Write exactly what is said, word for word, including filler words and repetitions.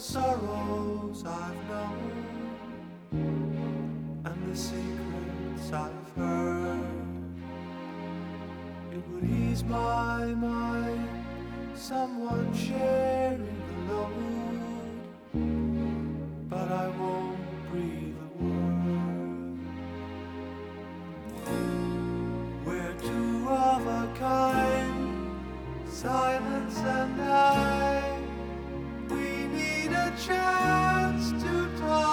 sorrows I've known and the secrets I've heard. It would ease my mind, someone sharing the load.